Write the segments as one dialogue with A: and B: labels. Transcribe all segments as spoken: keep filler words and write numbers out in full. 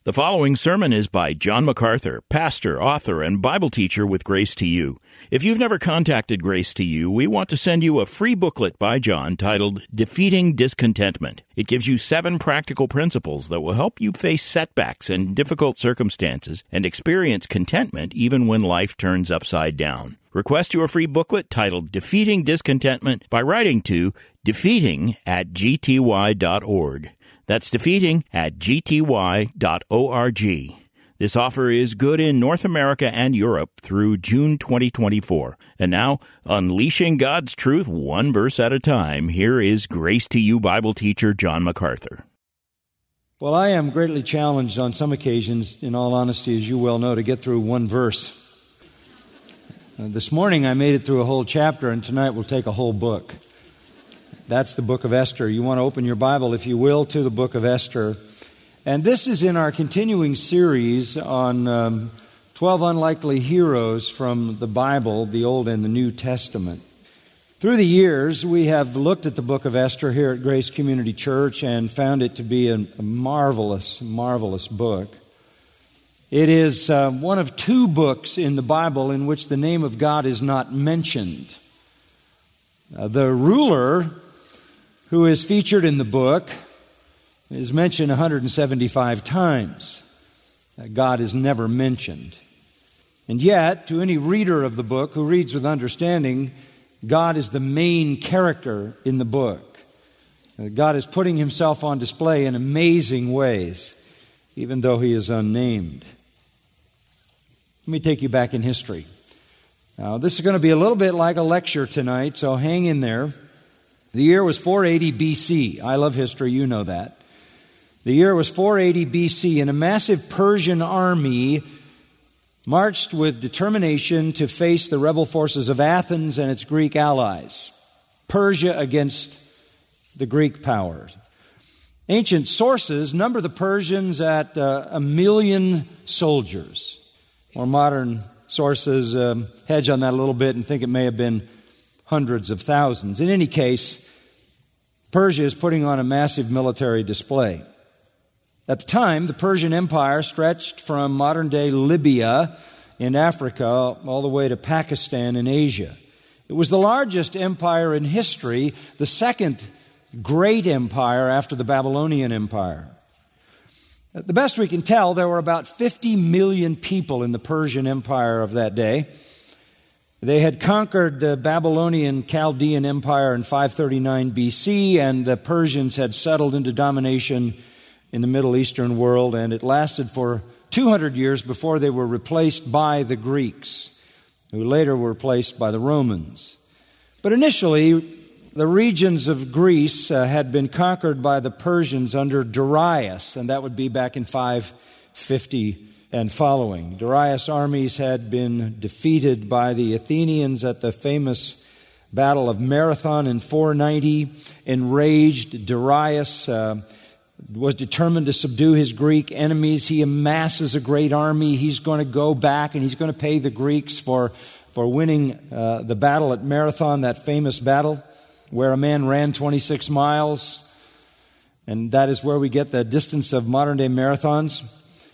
A: The following sermon is by John MacArthur, pastor, author, and Bible teacher with Grace to You. If you've never contacted Grace to You, we want to send you a free booklet by John titled Defeating Discontentment. It gives you seven practical principles that will help you face setbacks and difficult circumstances and experience contentment even when life turns upside down. Request your free booklet titled Defeating Discontentment by writing to defeating at g t y dot org. That's defeating at g t y dot org. This offer is good in North America and Europe through June twenty twenty-four. And now, unleashing God's truth one verse at a time, here is Grace to You Bible teacher John MacArthur.
B: Well, I am greatly challenged on some occasions, in all honesty, as you well know, to get through one verse. Uh, this morning I made it through a whole chapter, and tonight we'll take a whole book. That's the book of Esther. You want to open your Bible, if you will, to the book of Esther. And this is in our continuing series on um, twelve unlikely heroes from the Bible, the Old and the New Testament. Through the years, we have looked at the book of Esther here at Grace Community Church and found it to be a, a marvelous, marvelous book. It is uh, one of two books in the Bible in which the name of God is not mentioned. Uh, the ruler who is featured in the book is mentioned one hundred seventy-five times. God is never mentioned. And yet, to any reader of the book who reads with understanding, God is the main character in the book. God is putting himself on display in amazing ways, even though he is unnamed. Let me take you back in history. Now, this is going to be a little bit like a lecture tonight, so hang in there. The year was four eighty B C. I love history, you know that. The year was four eighty B C, and a massive Persian army marched with determination to face the rebel forces of Athens and its Greek allies. Persia against the Greek powers. Ancient sources number the Persians at uh, a million soldiers. More modern sources um, hedge on that a little bit and think it may have been hundreds of thousands. In any case, Persia is putting on a massive military display. At the time, the Persian Empire stretched from modern-day Libya in Africa all the way to Pakistan in Asia. It was the largest empire in history, the second great empire after the Babylonian Empire. The best we can tell, there were about fifty million people in the Persian Empire of that day. They had conquered the Babylonian Chaldean Empire in five thirty-nine B C, and the Persians had settled into domination in the Middle Eastern world, and it lasted for two hundred years before they were replaced by the Greeks, who later were replaced by the Romans. But initially, the regions of Greece uh, had been conquered by the Persians under Darius, and that would be back in five fifty and following. Darius' armies had been defeated by the Athenians at the famous Battle of Marathon in four ninety. Enraged, Darius uh, was determined to subdue his Greek enemies. He amasses a great army. He's going to go back and he's going to pay the Greeks for, for winning uh, the battle at Marathon, that famous battle where a man ran twenty-six miles. And that is where we get the distance of modern-day marathons.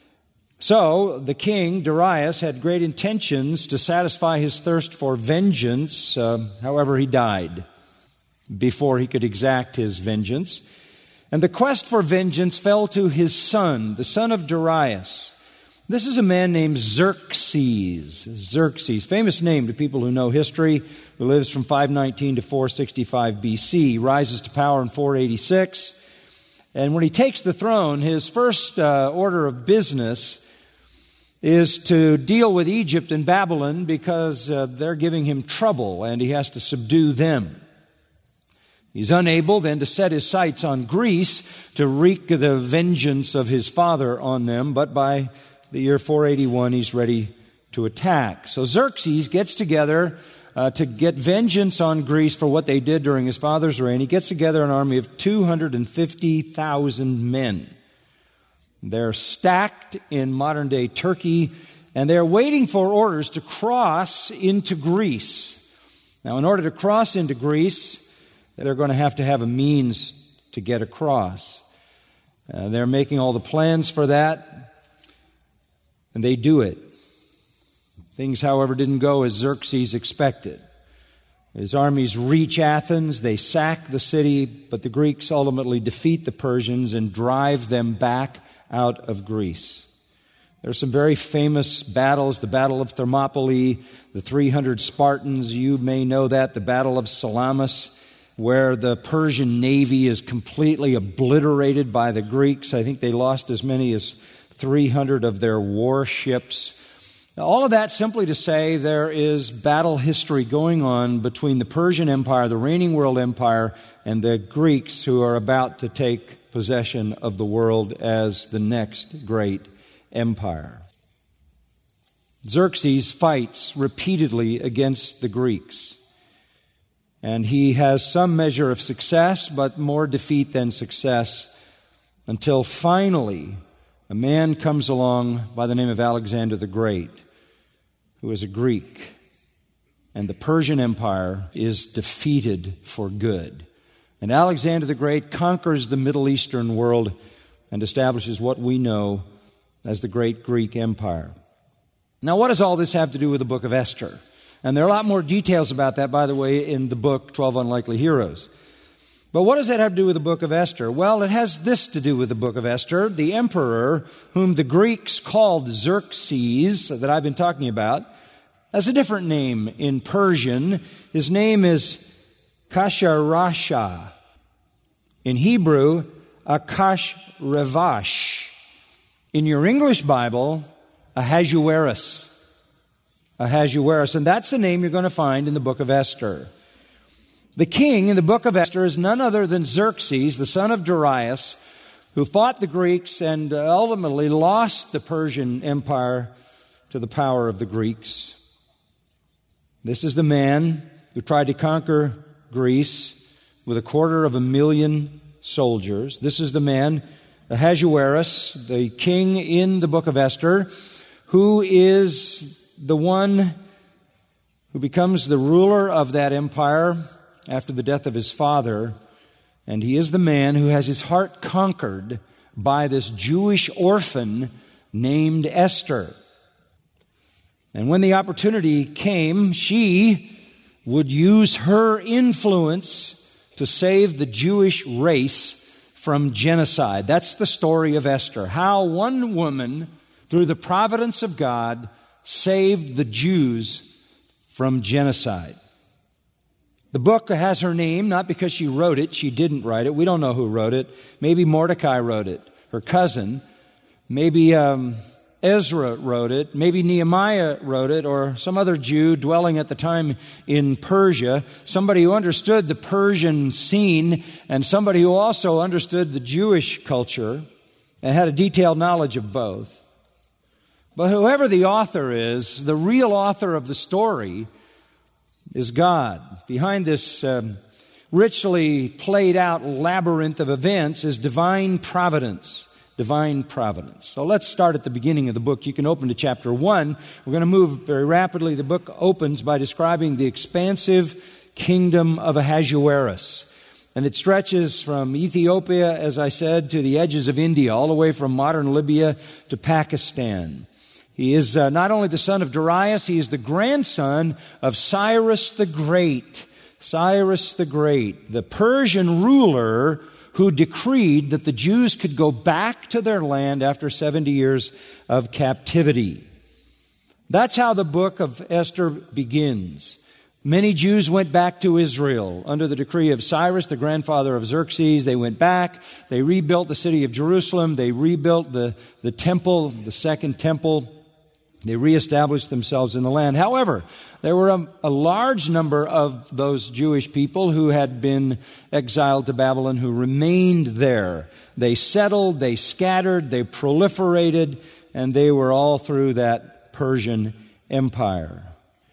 B: So, the king, Darius, had great intentions to satisfy his thirst for vengeance. Uh, however, he died before he could exact his vengeance. And the quest for vengeance fell to his son, the son of Darius. This is a man named Xerxes. Xerxes, famous name to people who know history, who lives from five nineteen to four sixty-five B C, rises to power in four eighty-six. And when he takes the throne, his first uh, order of business is to deal with Egypt and Babylon because uh, they're giving him trouble and he has to subdue them. He's unable then to set his sights on Greece to wreak the vengeance of his father on them, but by the year four eighty-one he's ready to attack. So Xerxes gets together uh, to get vengeance on Greece for what they did during his father's reign. He gets together an army of two hundred fifty thousand men. They're stacked in modern-day Turkey, and they're waiting for orders to cross into Greece. Now, in order to cross into Greece, they're going to have to have a means to get across. Uh, they're making all the plans for that. And they do it. Things, however, didn't go as Xerxes expected. His armies reach Athens, they sack the city, but the Greeks ultimately defeat the Persians and drive them back out of Greece. There are some very famous battles, the Battle of Thermopylae, the three hundred Spartans, you may know that, the Battle of Salamis, where the Persian navy is completely obliterated by the Greeks. I think they lost as many as three hundred of their warships. Now, all of that simply to say there is battle history going on between the Persian Empire, the reigning world empire, and the Greeks who are about to take possession of the world as the next great empire. Xerxes fights repeatedly against the Greeks, and he has some measure of success, but more defeat than success, until finally a man comes along by the name of Alexander the Great, who is a Greek, and the Persian Empire is defeated for good. And Alexander the Great conquers the Middle Eastern world and establishes what we know as the great Greek Empire. Now, what does all this have to do with the book of Esther? And there are a lot more details about that, by the way, in the book, twelve Unlikely Heroes. But what does that have to do with the book of Esther? Well, it has this to do with the book of Esther. The emperor, whom the Greeks called Xerxes, that I've been talking about, has a different name in Persian. His name is Khosrowshahr. In Hebrew, Achashverosh. In your English Bible, Ahasuerus. Ahasuerus. And that's the name you're going to find in the book of Esther. The king in the book of Esther is none other than Xerxes, the son of Darius, who fought the Greeks and ultimately lost the Persian Empire to the power of the Greeks. This is the man who tried to conquer Greece with a quarter of a million soldiers. This is the man, Ahasuerus, the king in the book of Esther, who is the one who becomes the ruler of that empire after the death of his father, and he is the man who has his heart conquered by this Jewish orphan named Esther. And when the opportunity came, she would use her influence to save the Jewish race from genocide. That's the story of Esther, how one woman, through the providence of God, saved the Jews from genocide. The book has her name, not because she wrote it. She didn't write it. We don't know who wrote it. Maybe Mordecai wrote it, her cousin. Maybe um, Ezra wrote it. Maybe Nehemiah wrote it, or some other Jew dwelling at the time in Persia, somebody who understood the Persian scene and somebody who also understood the Jewish culture and had a detailed knowledge of both. But whoever the author is, the real author of the story is God. Behind this um, richly played out labyrinth of events is divine providence. Divine providence. So let's start at the beginning of the book. You can open to chapter one. We're going to move very rapidly. The book opens by describing the expansive kingdom of Ahasuerus. And it stretches from Ethiopia, as I said, to the edges of India, all the way from modern Libya to Pakistan. He is uh, not only the son of Darius, he is the grandson of Cyrus the Great. Cyrus the Great, the Persian ruler who decreed that the Jews could go back to their land after seventy years of captivity. That's how the book of Esther begins. Many Jews went back to Israel under the decree of Cyrus, the grandfather of Xerxes. They went back. They rebuilt the city of Jerusalem. They rebuilt the, the temple, the second temple. They reestablished themselves in the land. However, there were a, a large number of those Jewish people who had been exiled to Babylon who remained there. They settled, they scattered, they proliferated, and they were all through that Persian Empire.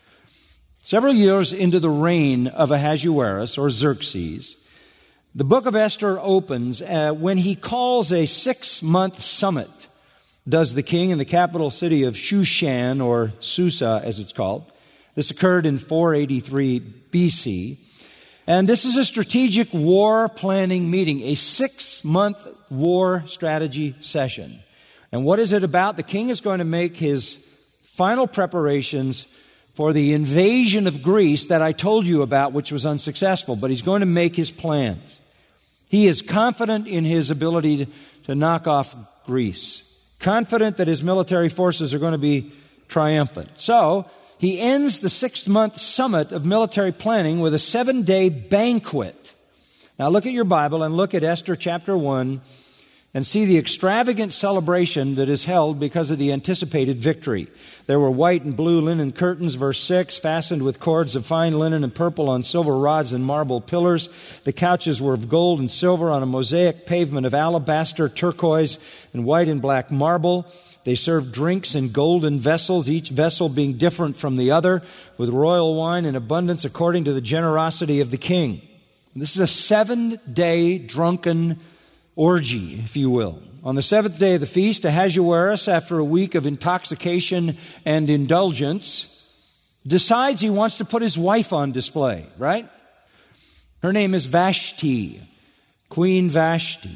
B: Several years into the reign of Ahasuerus, or Xerxes, the book of Esther opens uh, when he calls a six-month summit, does the king, in the capital city of Shushan, or Susa as it's called. This occurred in four eighty-three B C. And this is a strategic war planning meeting, a six-month war strategy session. And what is it about? The king is going to make his final preparations for the invasion of Greece that I told you about, which was unsuccessful, but he's going to make his plans. He is confident in his ability to, to knock off Greece, confident that his military forces are going to be triumphant. So he ends the six-month summit of military planning with a seven-day banquet. Now look at your Bible and look at Esther chapter one and see the extravagant celebration that is held because of the anticipated victory. There were white and blue linen curtains, verse six, fastened with cords of fine linen and purple on silver rods and marble pillars. The couches were of gold and silver on a mosaic pavement of alabaster, turquoise, and white and black marble. They served drinks in golden vessels, each vessel being different from the other, with royal wine in abundance according to the generosity of the king. This is a seven-day drunken orgy, if you will. On the seventh day of the feast, Ahasuerus, after a week of intoxication and indulgence, decides he wants to put his wife on display, right? Her name is Vashti, Queen Vashti.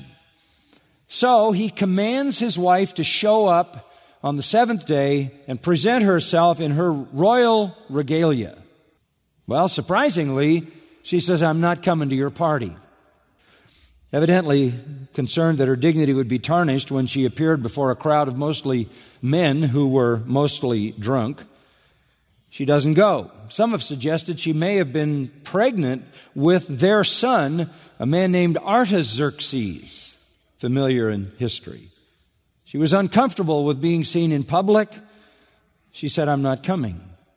B: So he commands his wife to show up on the seventh day and present herself in her royal regalia. Well, surprisingly, she says, "I'm not coming to your party." Evidently concerned that her dignity would be tarnished when she appeared before a crowd of mostly men who were mostly drunk, she doesn't go. Some have suggested she may have been pregnant with their son, a man named Artaxerxes, familiar in history. She was uncomfortable with being seen in public. She said, "I'm not coming."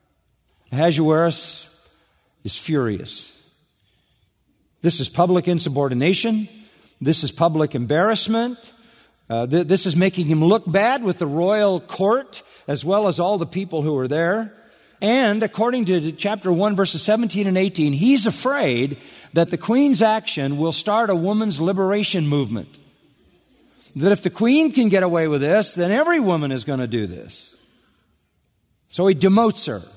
B: Ahasuerus is furious. This is public insubordination. This is public embarrassment. Uh, th- this is making him look bad with the royal court as well as all the people who are there. And according to chapter one, verses seventeen and eighteen, he's afraid that the queen's action will start a woman's liberation movement. That if the queen can get away with this, then every woman is going to do this. So he demotes her.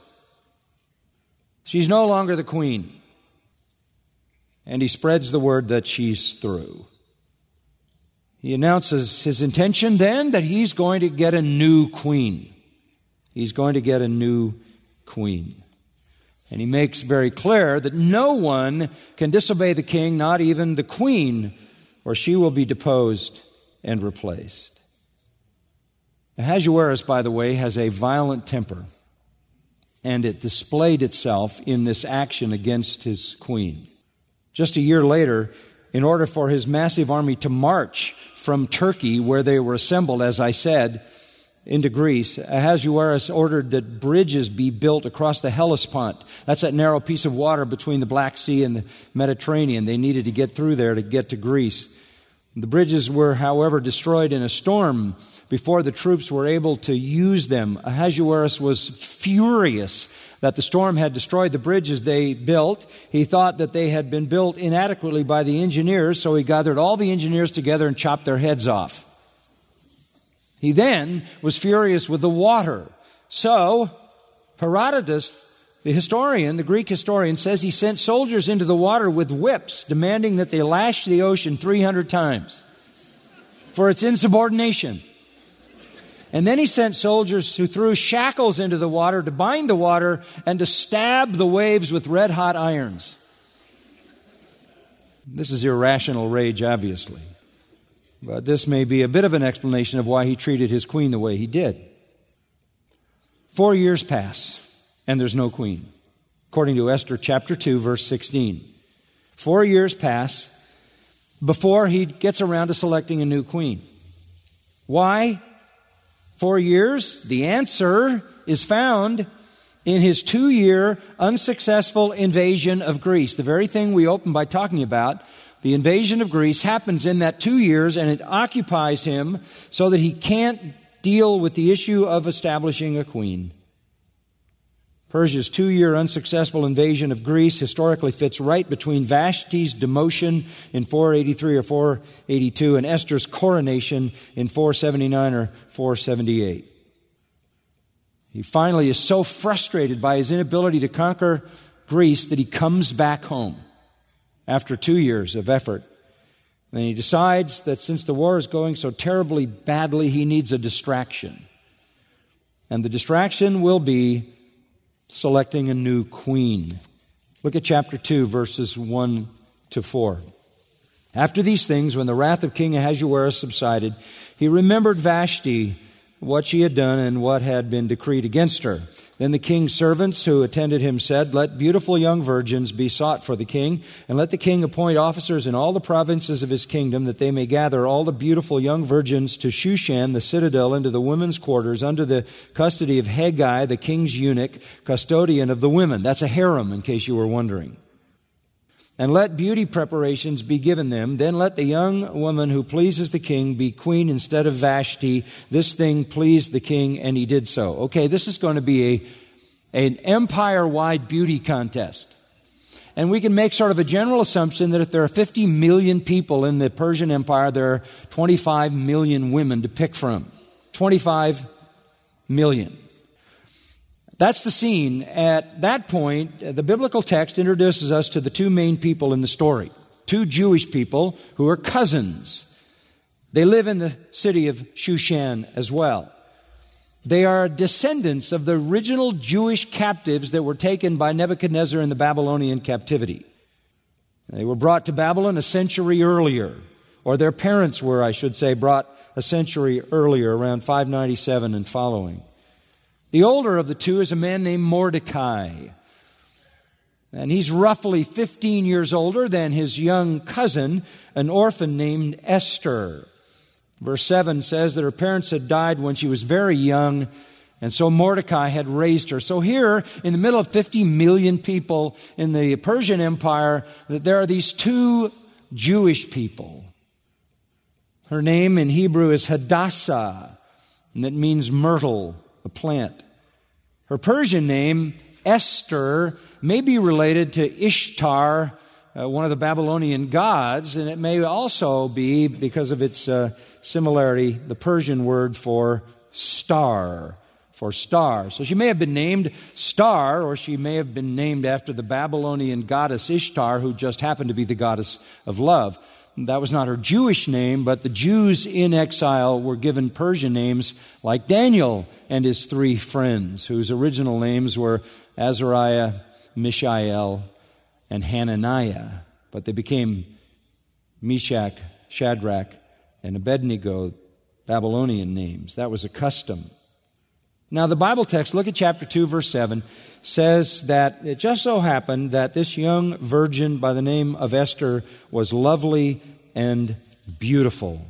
B: She's no longer the queen. And he spreads the word that she's through. He announces his intention then that he's going to get a new queen. He's going to get a new queen. And he makes very clear that no one can disobey the king, not even the queen, or she will be deposed and replaced. Ahasuerus, by the way, has a violent temper, and it displayed itself in this action against his queen. Just a year later, in order for his massive army to march from Turkey, where they were assembled, as I said, into Greece, Ahasuerus ordered that bridges be built across the Hellespont. That's that narrow piece of water between the Black Sea and the Mediterranean. They needed to get through there to get to Greece. The bridges were, however, destroyed in a storm before the troops were able to use them. Ahasuerus was furious that the storm had destroyed the bridges they built. He thought that they had been built inadequately by the engineers, so he gathered all the engineers together and chopped their heads off. He then was furious with the water. So Herodotus, the historian, the Greek historian, says he sent soldiers into the water with whips, demanding that they lash the ocean three hundred times for its insubordination. And then he sent soldiers who threw shackles into the water to bind the water and to stab the waves with red-hot irons. This is irrational rage, obviously. But this may be a bit of an explanation of why he treated his queen the way he did. Four years pass, and there's no queen, according to Esther chapter two, verse sixteen. Four years pass before he gets around to selecting a new queen. Why? Four years? The answer is found in his two-year unsuccessful invasion of Greece. The very thing we opened by talking about, the invasion of Greece, happens in that two years, and it occupies him so that he can't deal with the issue of establishing a queen. Persia's two-year unsuccessful invasion of Greece historically fits right between Vashti's demotion in four eighty-three or four eighty-two and Esther's coronation in four seventy-nine or four seventy-eight. He finally is so frustrated by his inability to conquer Greece that he comes back home after two years of effort. And he decides that since the war is going so terribly badly, he needs a distraction. And the distraction will be selecting a new queen. Look at chapter two, verses one to four. After these things, when the wrath of King Ahasuerus subsided, he remembered Vashti, what she had done and what had been decreed against her. Then the king's servants who attended him said, "Let beautiful young virgins be sought for the king, and let the king appoint officers in all the provinces of his kingdom, that they may gather all the beautiful young virgins to Shushan, the citadel, into the women's quarters, under the custody of Haggai, the king's eunuch, custodian of the women." That's a harem, in case you were wondering. "And let beauty preparations be given them. Then let the young woman who pleases the king be queen instead of Vashti. This thing pleased the king, and he did so." Okay, this is going to be a, an empire-wide beauty contest. And we can make sort of a general assumption that if there are fifty million people in the Persian Empire, there are twenty-five million women to pick from. twenty-five million. That's the scene. At that point, the biblical text introduces us to the two main people in the story. Two Jewish people who are cousins. They live in the city of Shushan as well. They are descendants of the original Jewish captives that were taken by Nebuchadnezzar in the Babylonian captivity. They were brought to Babylon a century earlier, or their parents were, I should say, brought a century earlier, around five ninety-seven and following. The older of the two is a man named Mordecai. And he's roughly fifteen years older than his young cousin, an orphan named Esther. Verse seven says that her parents had died when she was very young, and so Mordecai had raised her. So here, in the middle of fifty million people in the Persian Empire, that there are these two Jewish people. Her name in Hebrew is Hadassah, and that means myrtle, a plant. Her Persian name, Esther, may be related to Ishtar, uh, one of the Babylonian gods, and it may also be, because of its uh, similarity, the Persian word for star, for star. So she may have been named Star, or she may have been named after the Babylonian goddess Ishtar, who just happened to be the goddess of love. That was not her Jewish name, but the Jews in exile were given Persian names like Daniel and his three friends, whose original names were Azariah, Mishael, and Hananiah. But they became Meshach, Shadrach, and Abednego, Babylonian names. That was a custom. Now the Bible text, look at chapter two, verse seven, says that it just so happened that this young virgin by the name of Esther was lovely and beautiful.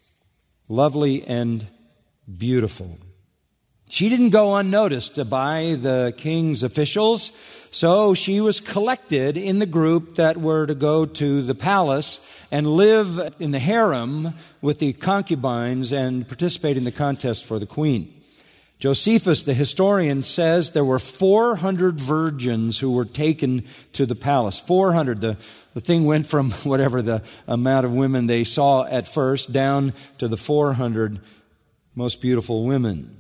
B: Lovely and beautiful. She didn't go unnoticed by the king's officials, so she was collected in the group that were to go to the palace and live in the harem with the concubines and participate in the contest for the queen. Josephus, the historian, says there were four hundred virgins who were taken to the palace. four hundred. The, the thing went from whatever the amount of women they saw at first down to the four hundred most beautiful women.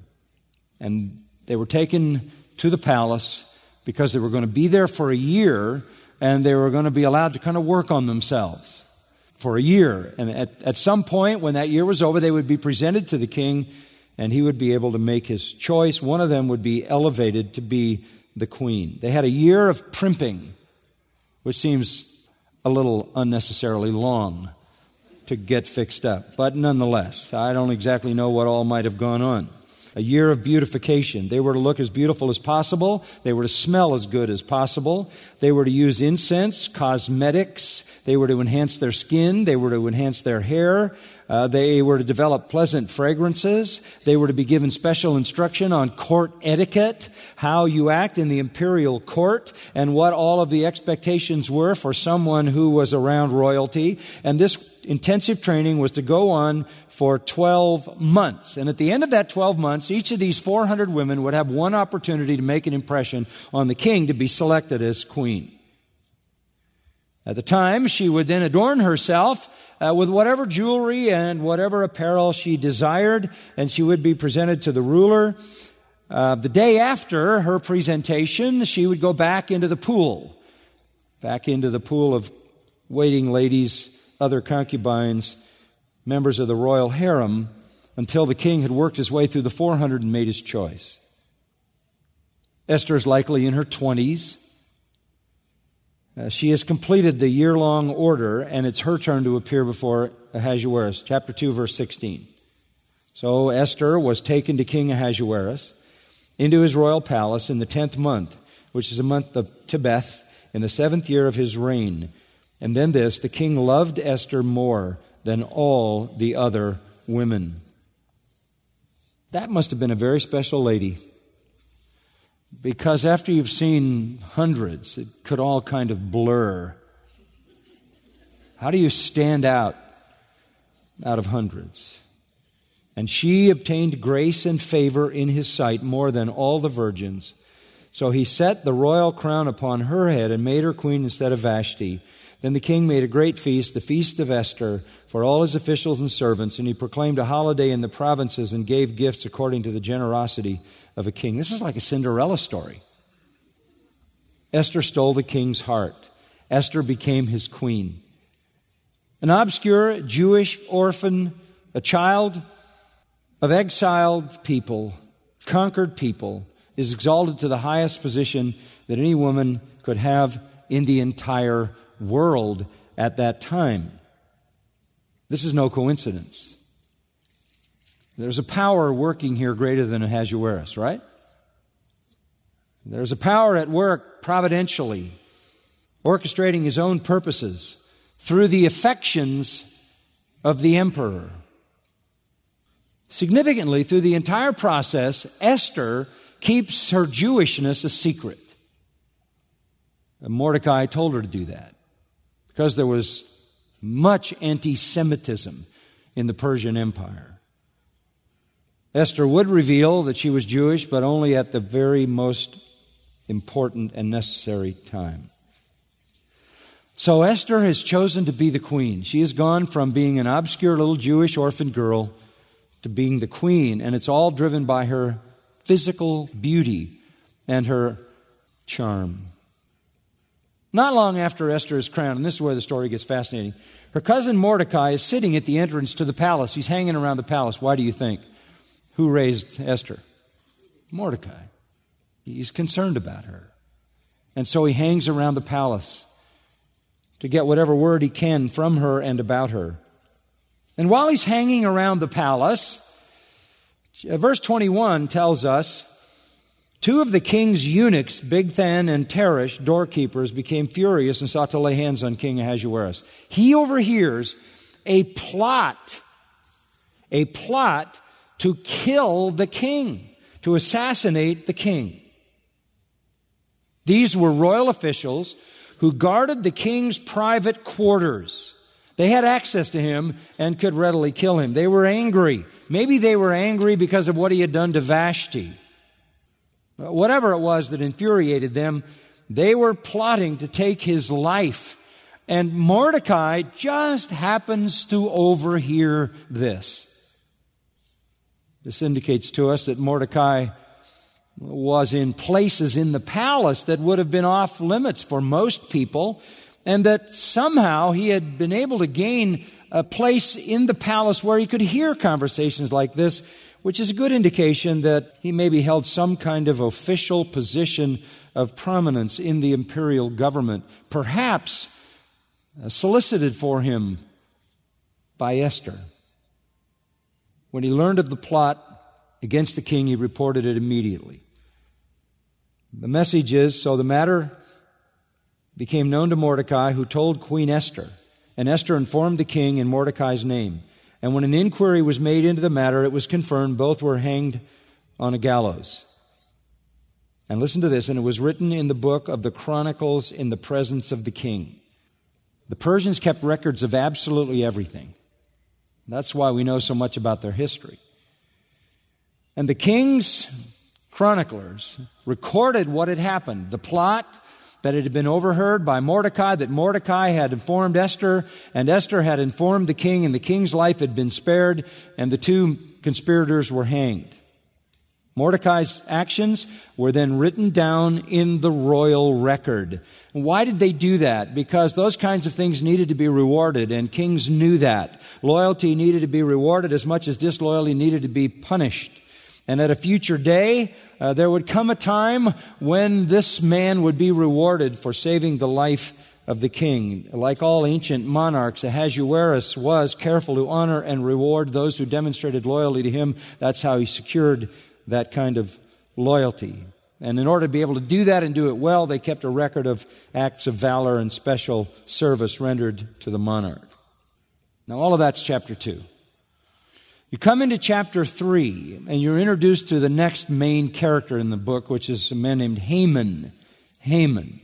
B: And they were taken to the palace because they were going to be there for a year, and they were going to be allowed to kind of work on themselves for a year. And at, at some point, when that year was over, they would be presented to the king, and he would be able to make his choice. One of them would be elevated to be the queen. They had a year of primping, which seems a little unnecessarily long to get fixed up. But nonetheless, I don't exactly know what all might have gone on. A year of beautification. They were to look as beautiful as possible. They were to smell as good as possible. They were to use incense, cosmetics. They were to enhance their skin. They were to enhance their hair. Uh, they were to develop pleasant fragrances. They were to be given special instruction on court etiquette, how you act in the imperial court, and what all of the expectations were for someone who was around royalty. And this intensive training was to go on for twelve months. And at the end of that twelve months, each of these four hundred women would have one opportunity to make an impression on the king to be selected as queen. At the time, she would then adorn herself uh, with whatever jewelry and whatever apparel she desired, and she would be presented to the ruler. Uh, the day after her presentation, she would go back into the pool, back into the pool of waiting ladies other concubines, members of the royal harem, until the king had worked his way through the four hundred and made his choice. Esther is likely in her twenties. Uh, she has completed the year-long order, and it's her turn to appear before Ahasuerus. Chapter two, verse sixteen. So Esther was taken to King Ahasuerus into his royal palace in the tenth month, which is the month of Tebeth, in the seventh year of his reign. And then this, the king loved Esther more than all the other women. That must have been a very special lady. Because after you've seen hundreds, it could all kind of blur. How do you stand out out of hundreds? And she obtained grace and favor in his sight more than all the virgins. So he set the royal crown upon her head and made her queen instead of Vashti. Then the king made a great feast, the feast of Esther, for all his officials and servants, and he proclaimed a holiday in the provinces and gave gifts according to the generosity of a king. This is like a Cinderella story. Esther stole the king's heart. Esther became his queen. An obscure Jewish orphan, a child of exiled people, conquered people, is exalted to the highest position that any woman could have in the entire world at that time. This is no coincidence. There's a power working here greater than Ahasuerus, right? There's a power at work providentially, orchestrating his own purposes through the affections of the emperor. Significantly, through the entire process, Esther keeps her Jewishness a secret. And Mordecai told her to do that because there was much anti-Semitism in the Persian Empire. Esther would reveal that she was Jewish, but only at the very most important and necessary time. So Esther has chosen to be the queen. She has gone from being an obscure little Jewish orphan girl to being the queen, and it's all driven by her physical beauty and her charm. Not long after Esther is crowned, and this is where the story gets fascinating, her cousin Mordecai is sitting at the entrance to the palace. He's hanging around the palace. Why do you think? Who raised Esther? Mordecai. He's concerned about her. And so he hangs around the palace to get whatever word he can from her and about her. And while he's hanging around the palace, verse twenty-one tells us, two of the king's eunuchs, Bigthan and Teresh, doorkeepers, became furious and sought to lay hands on King Ahasuerus. He overhears a plot, a plot to kill the king, to assassinate the king. These were royal officials who guarded the king's private quarters. They had access to him and could readily kill him. They were angry. Maybe they were angry because of what he had done to Vashti. Whatever it was that infuriated them, they were plotting to take his life. And Mordecai just happens to overhear this. This indicates to us that Mordecai was in places in the palace that would have been off limits for most people, and that somehow he had been able to gain a place in the palace where he could hear conversations like this, which is a good indication that he maybe held some kind of official position of prominence in the imperial government, perhaps solicited for him by Esther. When he learned of the plot against the king, he reported it immediately. The message is, so the matter became known to Mordecai, who told Queen Esther, and Esther informed the king in Mordecai's name. And when an inquiry was made into the matter, it was confirmed both were hanged on a gallows. And listen to this, and it was written in the book of the Chronicles in the presence of the king. The Persians kept records of absolutely everything. That's why we know so much about their history. And the king's chroniclers recorded what had happened, the plot, that it had been overheard by Mordecai, that Mordecai had informed Esther, and Esther had informed the king, and the king's life had been spared, and the two conspirators were hanged. Mordecai's actions were then written down in the royal record. Why did they do that? Because those kinds of things needed to be rewarded, and kings knew that. Loyalty needed to be rewarded as much as disloyalty needed to be punished. And at a future day, uh, there would come a time when this man would be rewarded for saving the life of the king. Like all ancient monarchs, Ahasuerus was careful to honor and reward those who demonstrated loyalty to him. That's how he secured that kind of loyalty. And in order to be able to do that and do it well, they kept a record of acts of valor and special service rendered to the monarch. Now, all of that's chapter two. You come into chapter three, and you're introduced to the next main character in the book, which is a man named Haman. Haman.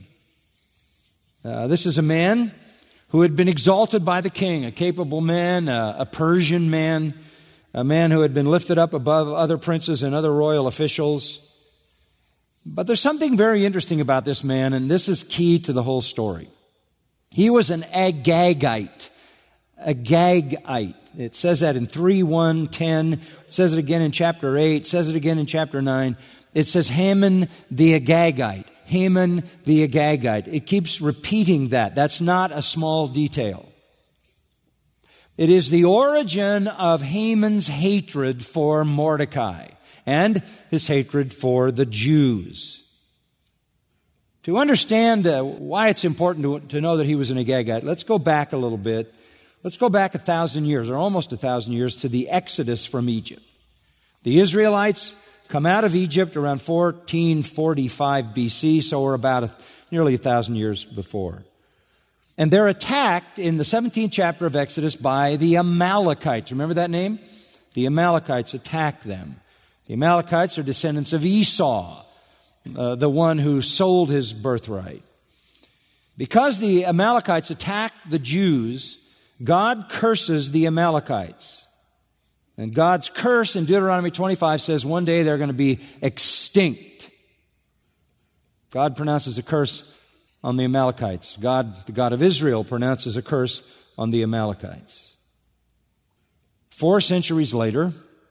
B: Uh, this is a man who had been exalted by the king, a capable man, uh, a Persian man, a man who had been lifted up above other princes and other royal officials. But there's something very interesting about this man, and this is key to the whole story. He was an Agagite. Agagite. It says that in three, one, ten. It says it again in chapter eight. It says it again in chapter nine. It says Haman the Agagite. Haman the Agagite. It keeps repeating that. That's not a small detail. It is the origin of Haman's hatred for Mordecai and his hatred for the Jews. To understand uh, why it's important to, to know that he was an Agagite, let's go back a little bit. Let's go back a thousand years, or almost a thousand years, to the Exodus from Egypt. The Israelites come out of Egypt around fourteen forty-five B C, so we're about a, nearly a thousand years before. And they're attacked in the seventeenth chapter of Exodus by the Amalekites. Remember that name? The Amalekites attack them. The Amalekites are descendants of Esau, uh, the one who sold his birthright. Because the Amalekites attacked the Jews, God curses the Amalekites. And God's curse in Deuteronomy twenty-five says one day they're going to be extinct. God pronounces a curse on the Amalekites. God, the God of Israel, pronounces a curse on the Amalekites. Four centuries later,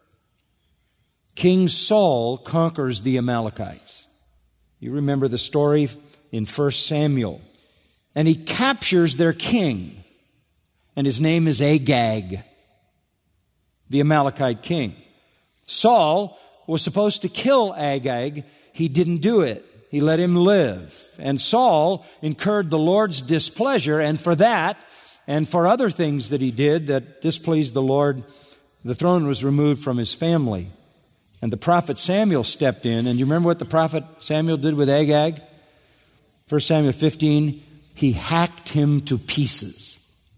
B: King Saul conquers the Amalekites. You remember the story in First Samuel. And he captures their king. And his name is Agag, the Amalekite king. Saul was supposed to kill Agag. He didn't do it. He let him live. And Saul incurred the Lord's displeasure, and for that, and for other things that he did that displeased the Lord, the throne was removed from his family. And the prophet Samuel stepped in, and you remember what the prophet Samuel did with Agag? First Samuel fifteen, he hacked him to pieces.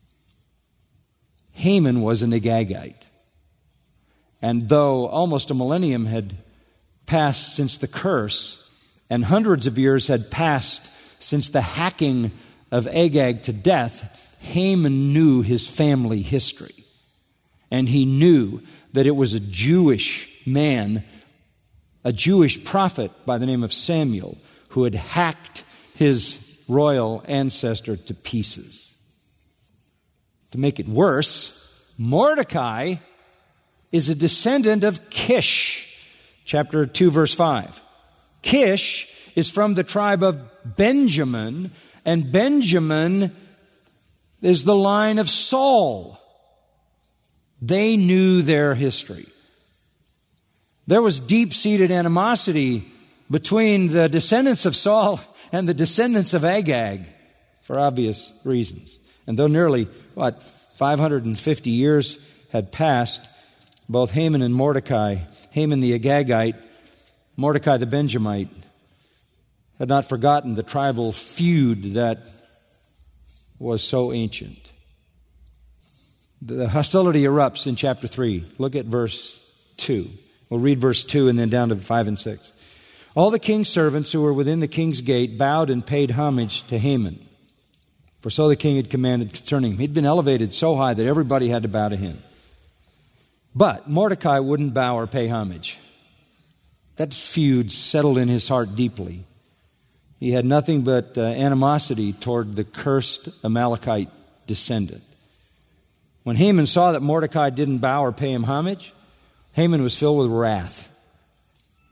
B: Haman was an Agagite. And though almost a millennium had passed since the curse, and hundreds of years had passed since the hacking of Agag to death, Haman knew his family history. And he knew that it was a Jewish man, a Jewish prophet by the name of Samuel, who had hacked his royal ancestor to pieces. To make it worse, Mordecai is a descendant of Kish. Chapter two, verse five. Kish is from the tribe of Benjamin, and Benjamin is the line of Saul. They knew their history. There was deep-seated animosity between the descendants of Saul and the descendants of Agag for obvious reasons. And though nearly, what, five hundred fifty years had passed, both Haman and Mordecai, Haman the Agagite, Mordecai the Benjamite, had not forgotten the tribal feud that was so ancient. The hostility erupts in chapter three. Look at verse two. We'll read verse two and then down to five and six. All the king's servants who were within the king's gate bowed and paid homage to Haman, for so the king had commanded concerning him. He'd been elevated so high that everybody had to bow to him. But Mordecai wouldn't bow or pay homage. That feud settled in his heart deeply. He had nothing but uh, animosity toward the cursed Amalekite descendant. When Haman saw that Mordecai didn't bow or pay him homage, Haman was filled with wrath.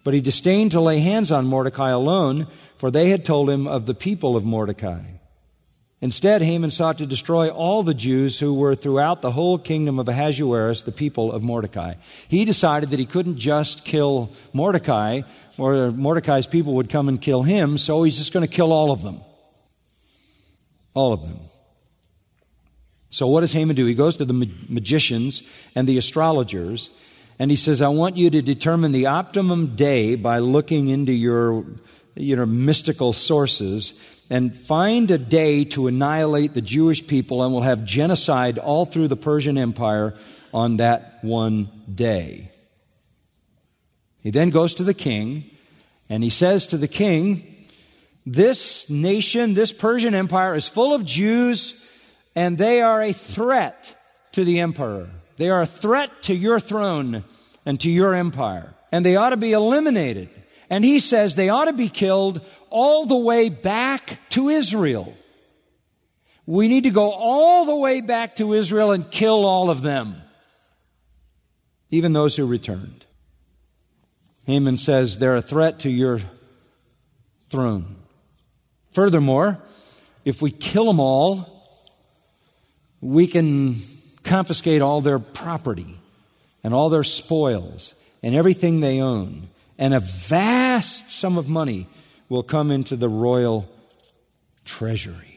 B: But he disdained to lay hands on Mordecai alone, for they had told him of the people of Mordecai. Instead, Haman sought to destroy all the Jews who were throughout the whole kingdom of Ahasuerus, the people of Mordecai. He decided that he couldn't just kill Mordecai, or Mordecai's people would come and kill him, so he's just going to kill all of them. All of them. So what does Haman do? He goes to the magicians and the astrologers, and he says, I want you to determine the optimum day by looking into your, your mystical sources, and find a day to annihilate the Jewish people, and we'll have genocide all through the Persian Empire on that one day. He then goes to the king, and he says to the king, this nation, this Persian Empire is full of Jews, and they are a threat to the emperor. They are a threat to your throne and to your empire, and they ought to be eliminated. And he says they ought to be killed all the way back to Israel. We need to go all the way back to Israel and kill all of them, even those who returned. Haman says they're a threat to your throne. Furthermore, if we kill them all, we can confiscate all their property and all their spoils and everything they own. And a vast sum of money will come into the royal treasury.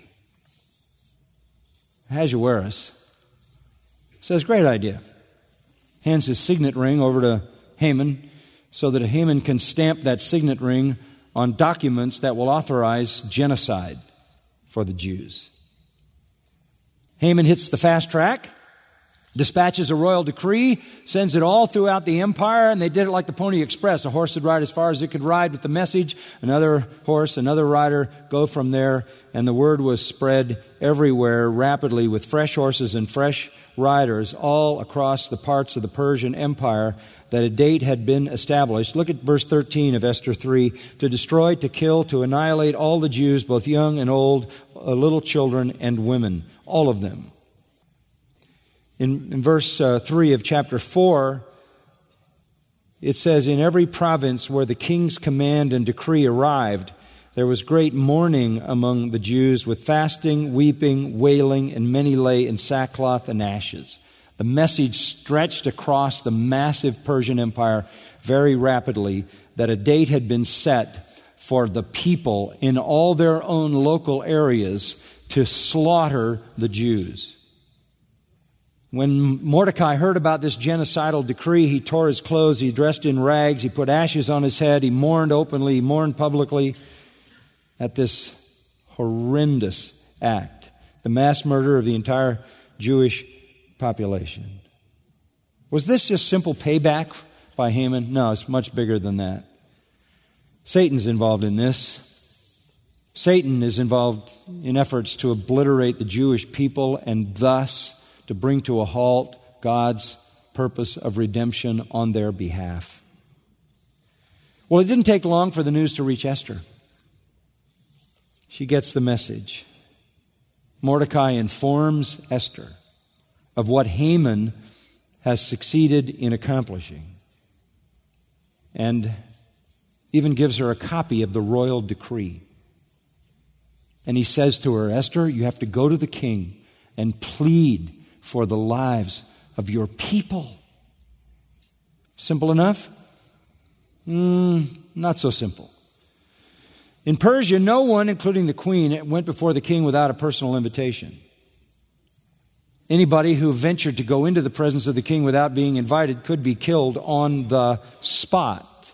B: Ahasuerus says, great idea. Hands his signet ring over to Haman so that Haman can stamp that signet ring on documents that will authorize genocide for the Jews. Haman hits the fast track, dispatches a royal decree, sends it all throughout the empire, and they did it like the Pony Express. A horse would ride as far as it could ride with the message. Another horse, another rider go from there, and the word was spread everywhere rapidly with fresh horses and fresh riders all across the parts of the Persian Empire that a date had been established. Look at verse thirteen of Esther three. To destroy, to kill, to annihilate all the Jews, both young and old, little children and women, all of them. In, in verse uh, three of chapter four, it says, in every province where the king's command and decree arrived, there was great mourning among the Jews with fasting, weeping, wailing, and many lay in sackcloth and ashes. The message stretched across the massive Persian Empire very rapidly that a date had been set for the people in all their own local areas to slaughter the Jews. When Mordecai heard about this genocidal decree, he tore his clothes, he dressed in rags, he put ashes on his head, he mourned openly, he mourned publicly at this horrendous act, the mass murder of the entire Jewish population. Was this just simple payback by Haman? No, it's much bigger than that. Satan's involved in this. Satan is involved in efforts to obliterate the Jewish people and thus to bring to a halt God's purpose of redemption on their behalf. Well, it didn't take long for the news to reach Esther. She gets the message. Mordecai informs Esther of what Haman has succeeded in accomplishing, and even gives her a copy of the royal decree. And he says to her, Esther, you have to go to the king and plead for the lives of your people. Simple enough? Mm, not so simple. In Persia, no one, including the queen, went before the king without a personal invitation. Anybody who ventured to go into the presence of the king without being invited could be killed on the spot.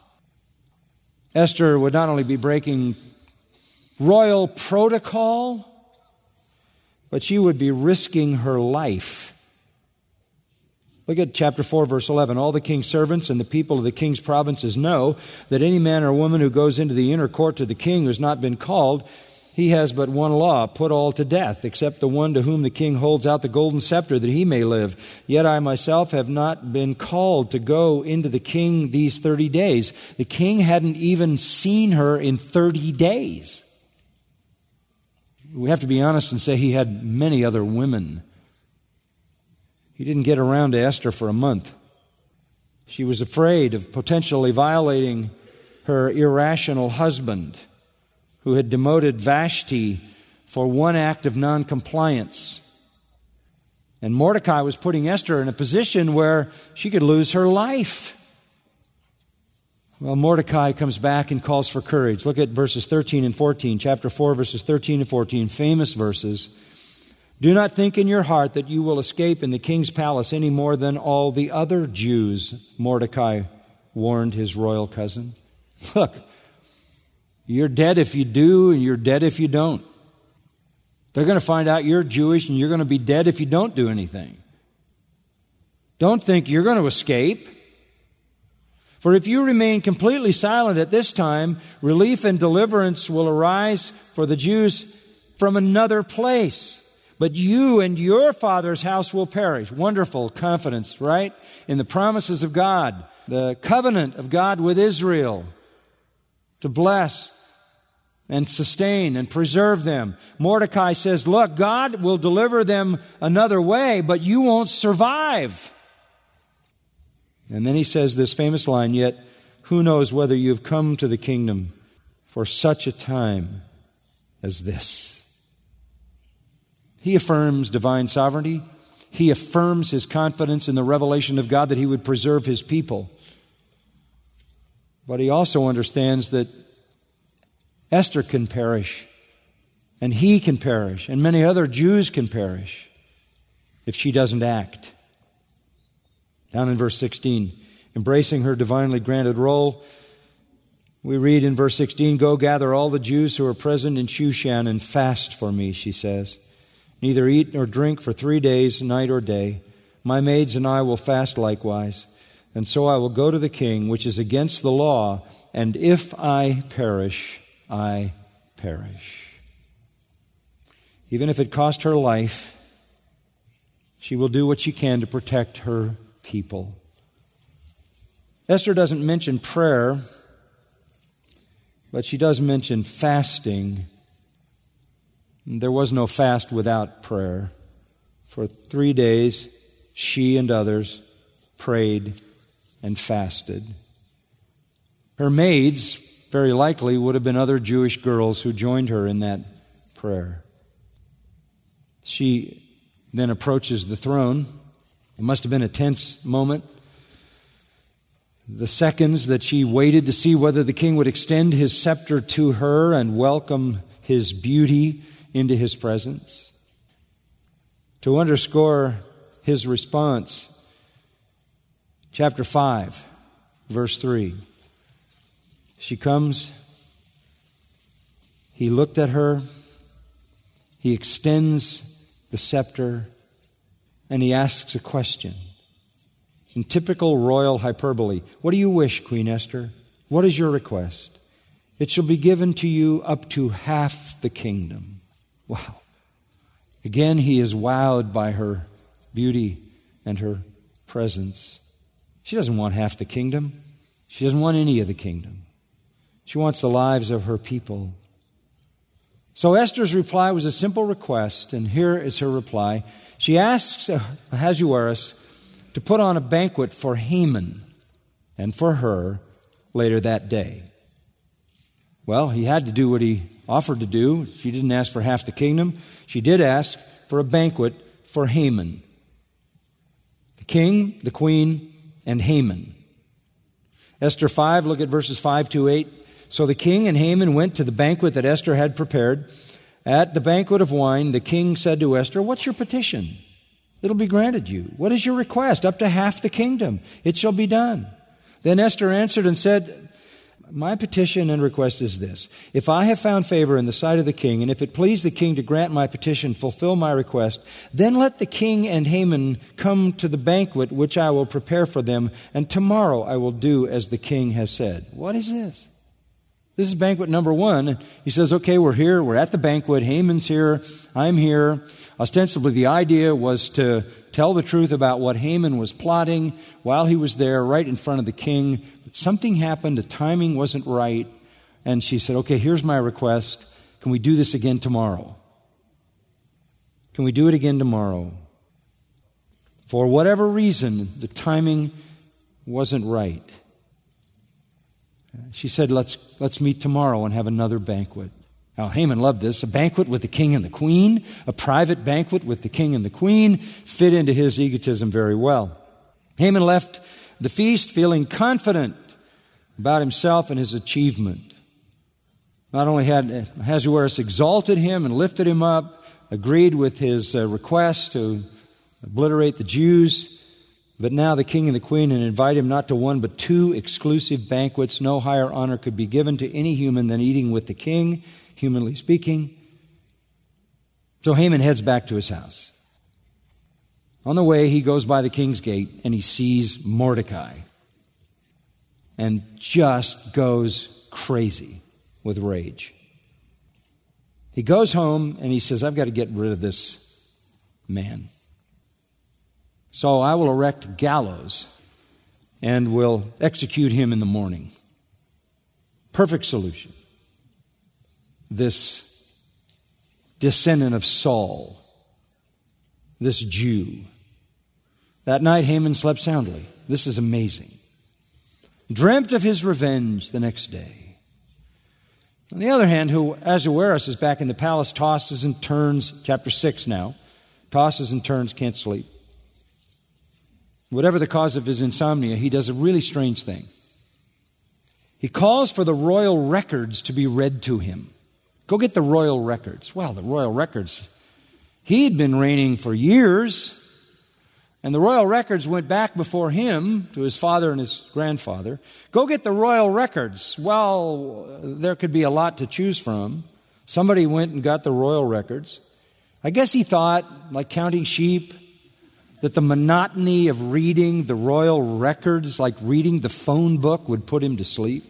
B: Esther would not only be breaking royal protocol, but she would be risking her life. Look at chapter four, verse eleven. All the king's servants and the people of the king's provinces know that any man or woman who goes into the inner court to the king who has not been called, he has but one law, put all to death, except the one to whom the king holds out the golden scepter that he may live. Yet I myself have not been called to go into the king these thirty days. The king hadn't even seen her in thirty days. We have to be honest and say he had many other women. He didn't get around to Esther for a month. She was afraid of potentially violating her irrational husband, who had demoted Vashti for one act of noncompliance. And Mordecai was putting Esther in a position where she could lose her life. Well, Mordecai comes back and calls for courage. Look at verses thirteen and fourteen, chapter four, verses thirteen and fourteen, famous verses. Do not think in your heart that you will escape in the king's palace any more than all the other Jews, Mordecai warned his royal cousin. Look, you're dead if you do, and you're dead if you don't. They're going to find out you're Jewish, and you're going to be dead if you don't do anything. Don't think you're going to escape. For if you remain completely silent at this time, relief and deliverance will arise for the Jews from another place. But you and your father's house will perish. Wonderful confidence, right? In the promises of God, the covenant of God with Israel to bless and sustain and preserve them. Mordecai says, look, God will deliver them another way, but you won't survive. And then he says this famous line, yet who knows whether you've come to the kingdom for such a time as this. He affirms divine sovereignty. He affirms his confidence in the revelation of God that he would preserve his people. But he also understands that Esther can perish, and he can perish, and many other Jews can perish if she doesn't act. Down in verse sixteen, embracing her divinely granted role, we read in verse sixteen, go gather all the Jews who are present in Shushan and fast for me, she says. Neither eat nor drink for three days, night or day. My maids and I will fast likewise. And so I will go to the king, which is against the law, and if I perish, I perish. Even if it cost her life, she will do what she can to protect her people. Esther doesn't mention prayer, but she does mention fasting. There was no fast without prayer. For three days, she and others prayed and fasted. Her maids, very likely, would have been other Jewish girls who joined her in that prayer. She then approaches the throne. It must have been a tense moment. The seconds that she waited to see whether the king would extend his scepter to her and welcome his beauty into his presence. To underscore his response, chapter five, verse three. She comes, he looked at her, he extends the scepter, and he asks a question. In typical royal hyperbole, what do you wish, Queen Esther? What is your request? It shall be given to you up to half the kingdom. Wow. Again, he is wowed by her beauty and her presence. She doesn't want half the kingdom. She doesn't want any of the kingdom. She wants the lives of her people. So Esther's reply was a simple request, and here is her reply. She asks Ahasuerus to put on a banquet for Haman and for her later that day. Well, he had to do what he offered to do. She didn't ask for half the kingdom. She did ask for a banquet for Haman. The king, the queen, and Haman. Esther five, look at verses five to eight. So the king and Haman went to the banquet that Esther had prepared. At the banquet of wine, the king said to Esther, what's your petition? It'll be granted you. What is your request? Up to half the kingdom. It shall be done. Then Esther answered and said, my petition and request is this. If I have found favor in the sight of the king, and if it please the king to grant my petition, fulfill my request, then let the king and Haman come to the banquet which I will prepare for them, and tomorrow I will do as the king has said. What is this? This is banquet number one. He says, okay, we're here. We're at the banquet. Haman's here. I'm here. Ostensibly, the idea was to tell the truth about what Haman was plotting while he was there right in front of the king. But something happened. The timing wasn't right. And she said, okay, here's my request. Can we do this again tomorrow? Can we do it again tomorrow? For whatever reason, the timing wasn't right. She said, let's, let's meet tomorrow and have another banquet. Now, Haman loved this. A banquet with the king and the queen, a private banquet with the king and the queen, fit into his egotism very well. Haman left the feast feeling confident about himself and his achievement. Not only had Ahasuerus exalted him and lifted him up, agreed with his uh, request to obliterate the Jews, but now the king and the queen had invited him not to one but two exclusive banquets. No higher honor could be given to any human than eating with the king, humanly speaking. So Haman heads back to his house. On the way, he goes by the king's gate and he sees Mordecai and just goes crazy with rage. He goes home and he says, I've got to get rid of this man. So I will erect a gallows and will execute him in the morning. Perfect solution. This descendant of Saul, this Jew. That night Haman slept soundly. This is amazing. Dreamt of his revenge the next day. On the other hand, who Ahasuerus is back in the palace, tosses and turns, chapter six now, tosses and turns, can't sleep. Whatever the cause of his insomnia, he does a really strange thing. He calls for the royal records to be read to him. Go get the royal records. Well, the royal records, he'd been reigning for years, and the royal records went back before him to his father and his grandfather. Go get the royal records. Well, there could be a lot to choose from. Somebody went and got the royal records. I guess he thought, like counting sheep, that the monotony of reading the royal records, like reading the phone book, would put him to sleep.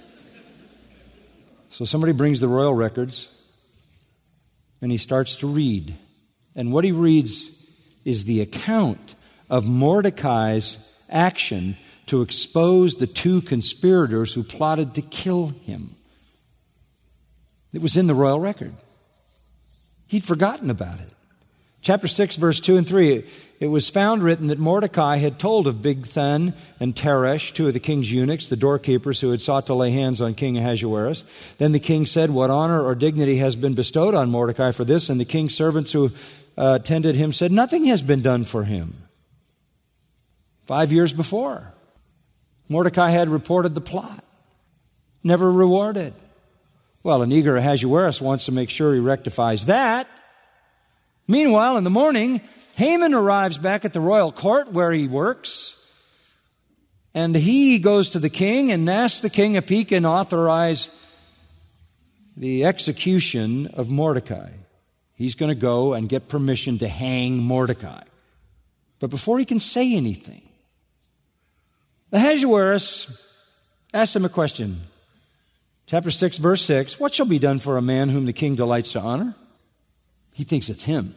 B: So somebody brings the royal records, and he starts to read. And what he reads is the account of Mordecai's action to expose the two conspirators who plotted to kill him. It was in the royal record. He'd forgotten about it. Chapter six, verse two and three, it was found written that Mordecai had told of Bigthan and Teresh, two of the king's eunuchs, the doorkeepers who had sought to lay hands on King Ahasuerus. Then the king said, what honor or dignity has been bestowed on Mordecai for this? And the king's servants who uh, attended him said, nothing has been done for him. Five years before, Mordecai had reported the plot, never rewarded. Well, an eager Ahasuerus wants to make sure he rectifies that. Meanwhile, in the morning, Haman arrives back at the royal court where he works, and he goes to the king and asks the king if he can authorize the execution of Mordecai. He's going to go and get permission to hang Mordecai. But before he can say anything, Ahasuerus asks him a question. Chapter six, verse six, what shall be done for a man whom the king delights to honor? He thinks it's him.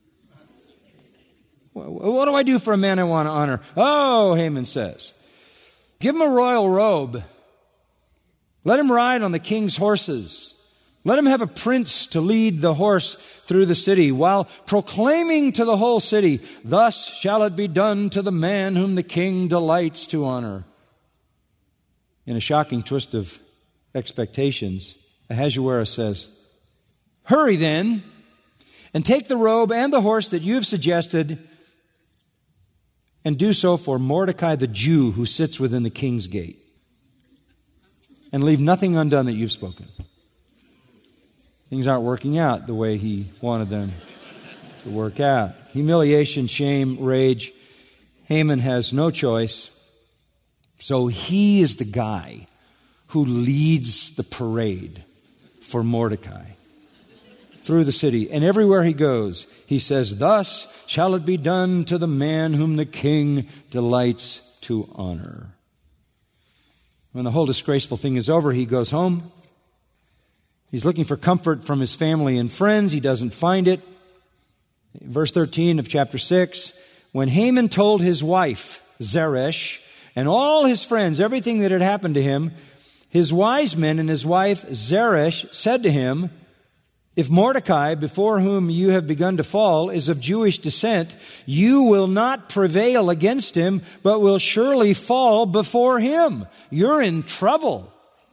B: What do I do for a man I want to honor? Oh, Haman says, give him a royal robe. Let him ride on the king's horses. Let him have a prince to lead the horse through the city while proclaiming to the whole city, thus shall it be done to the man whom the king delights to honor. In a shocking twist of expectations, Ahasuerus says, hurry then, and take the robe and the horse that you have suggested, and do so for Mordecai the Jew who sits within the king's gate. And leave nothing undone that you've spoken. Things aren't working out the way he wanted them to work out. Humiliation, shame, rage. Haman has no choice. So he is the guy who leads the parade for Mordecai through the city. And everywhere he goes, he says, thus shall it be done to the man whom the king delights to honor. When the whole disgraceful thing is over, he goes home. He's looking for comfort from his family and friends. He doesn't find it. Verse thirteen of chapter six, when Haman told his wife, Zeresh, and all his friends everything that had happened to him, his wise men and his wife Zeresh said to him, if Mordecai, before whom you have begun to fall, is of Jewish descent, you will not prevail against him, but will surely fall before him. You're in trouble.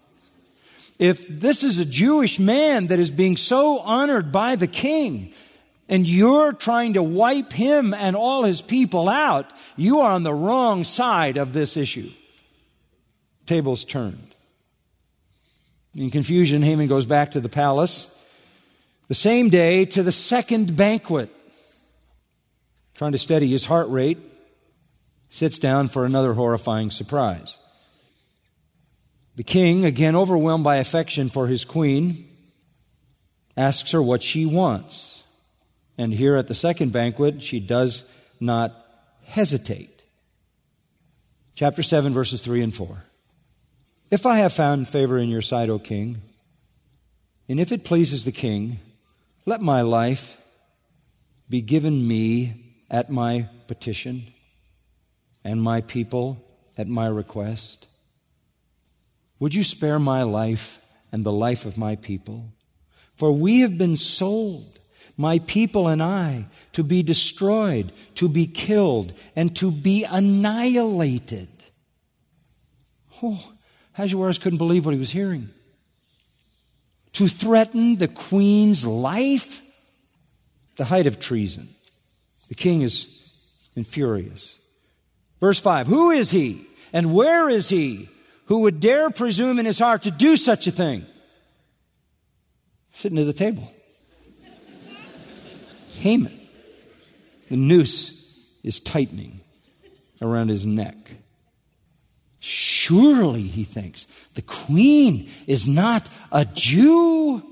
B: If this is a Jewish man that is being so honored by the king, and you're trying to wipe him and all his people out, you are on the wrong side of this issue. Tables turned. In confusion, Haman goes back to the palace. The same day to the second banquet. Trying to steady his heart rate, sits down for another horrifying surprise. The king, again overwhelmed by affection for his queen, asks her what she wants. And here at the second banquet, she does not hesitate. Chapter seven, verses three and four. If I have found favor in your sight, O king, and if it pleases the king, let my life be given me at my petition, and my people at my request. Would you spare my life and the life of my people? For we have been sold, my people and I, to be destroyed, to be killed, and to be annihilated. Oh, Ahasuerus couldn't believe what he was hearing. To threaten the queen's life? The height of treason. The king is furious. Verse five, who is he and where is he who would dare presume in his heart to do such a thing? Sitting at the table. Haman. The noose is tightening around his neck. Surely, he thinks, the queen is not a Jew.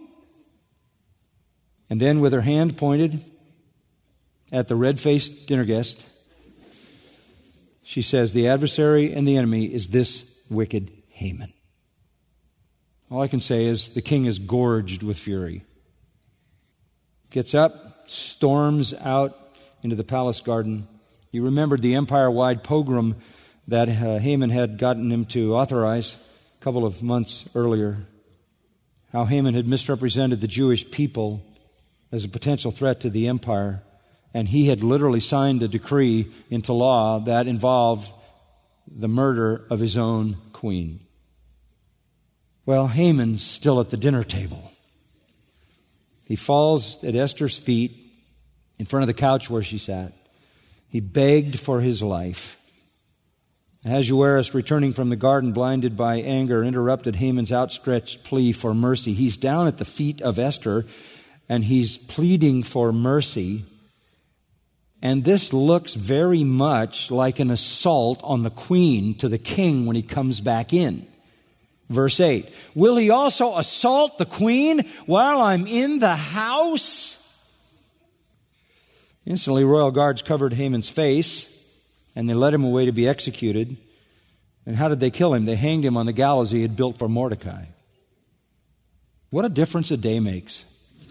B: And then with her hand pointed at the red-faced dinner guest, she says, the adversary and the enemy is this wicked Haman. All I can say is the king is gorged with fury. Gets up, storms out into the palace garden. He remembered the empire-wide pogrom that uh, Haman had gotten him to authorize a couple of months earlier. How Haman had misrepresented the Jewish people as a potential threat to the empire. And he had literally signed a decree into law that involved the murder of his own queen. Well, Haman's still at the dinner table. He falls at Esther's feet in front of the couch where she sat. He begged for his life. Ahasuerus, returning from the garden, blinded by anger, interrupted Haman's outstretched plea for mercy. He's down at the feet of Esther, and he's pleading for mercy. And this looks very much like an assault on the queen to the king when he comes back in. Verse eight, will he also assault the queen while I'm in the house? Instantly, royal guards covered Haman's face, and they led him away to be executed. And how did they kill him? They hanged him on the gallows he had built for Mordecai. What a difference a day makes.